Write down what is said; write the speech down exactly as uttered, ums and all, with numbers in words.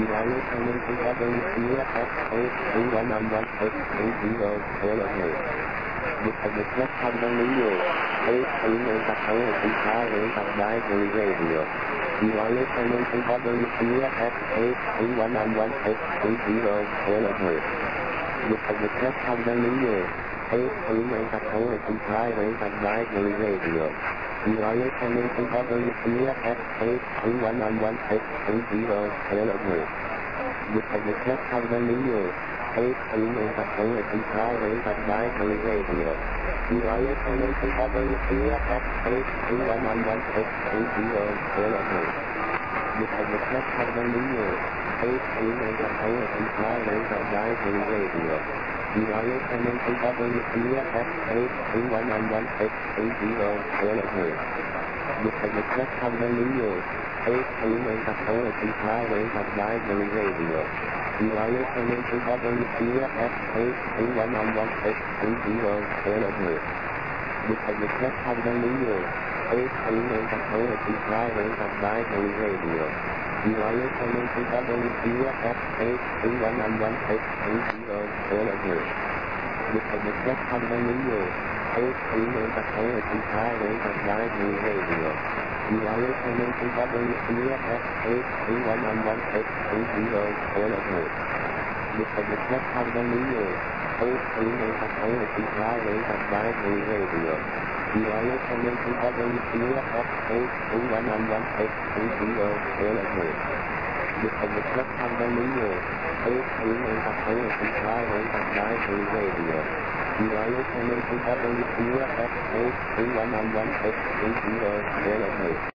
You are listening to W C F eight three one one one six three zero kilohertz. This is the test of the radio. eight three is a power supply rate of advisory radio. You are listening to W C F eight three one one one six three zero kilohertz. This is the test of the radio. eight three is a power supply rate of advisory radio. You are listening to W C F eight three one one one six three zero kilohertz. This is the test of the radio. eight three is a power supply rate of advisory radio. You are listening to W C F eight three one one one six three zero kilohertz. This is the test of the radio. eight three is a power supply rate of advisory radio. You are listening to W C F eight three one one one six three zero kilohertz. This is the test of the radio. eight three is a power supply rate of advisory radio. You are listening to W C F eight three one one one six three zero kilohertz. This is the test of the radio. eight three is a power supply rate of advisory radio. You are listening to W C F eight three one one one six three zero kilohertz. This is the test of the radio. eight three is a power supply rate of advisory radio. You are listening to W C F eight three one one one six three zero kilohertz. This is the test of the radio. eight three is a power supply rate of advisory radio. You are listening to W C F eight three one one one six three zero kilohertz. This is the test of the radio. eight three is a power supply rate of advisory radio. You are listening to W C F eight three one one one six three zero kilohertz.